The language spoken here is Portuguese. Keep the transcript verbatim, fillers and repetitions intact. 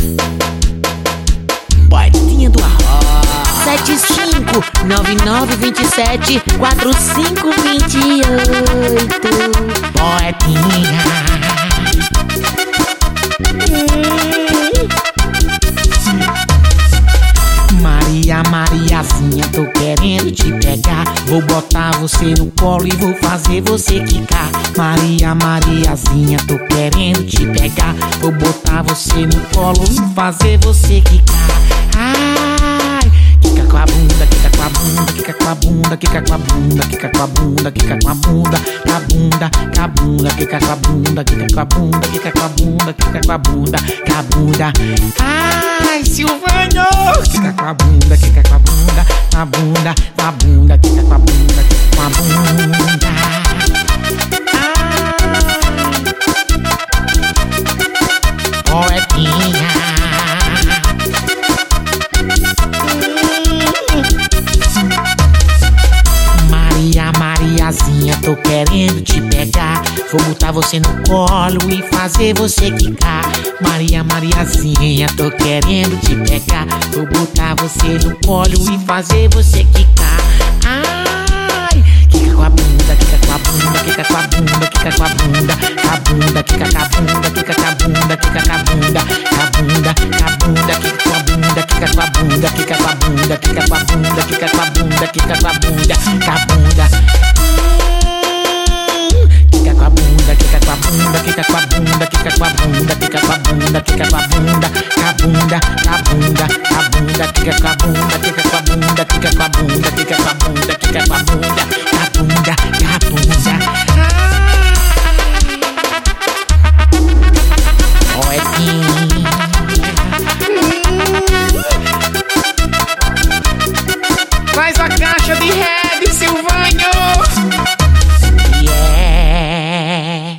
Poetinha do arroz. Sete cinco nove nove dois sete quatro cinco dois oito. Poetinha. Maria, Mariazinha, tô querendo te pegar. Vou botar você no colo e vou fazer você quicar. Maria, Mariazinha, tô querendo te pegar. Vou botar você no colo e fazer você quicar. Ai, quica com a bunda, quica com a bunda, quica com a bunda, quica com a bunda, quica com a bunda, quica com a bunda, com a bunda, com a bunda, quica com a bunda, quica com a bunda, quica com a bunda, quica com a bunda, com a bunda. Ai, Silvânio, quica com a bunda, quica com a bunda, com a bunda, com a bunda, quica com a bunda, quica com a bunda. Ai, poetinha. Maria, Mariazinha, tô querendo te pegar. Vou botar você no colo e fazer você quicar. Maria, Mariazinha, tô querendo te pegar. Vou botar você no colo e fazer você quicar. Ai, quica com a bunda, quica com a bunda, quica com a bunda, quica com a bunda, com a bunda, quica com a bunda, quica com a bunda, quica com a bunda, com a bunda, com a bunda, quica com a bunda, quica com a bunda, quica com a bunda, quica com a bunda, quica com a bunda, quica com a bunda, com a bunda. Quica com a bunda, quica com a bunda, quica com a bunda, quica com a bunda, quica com a bunda, quica com a bunda, com a bunda, com a bunda, com a bunda, quica com a bunda, quica com a bunda, quica com a bunda, quica com a bunda, quica com a bunda.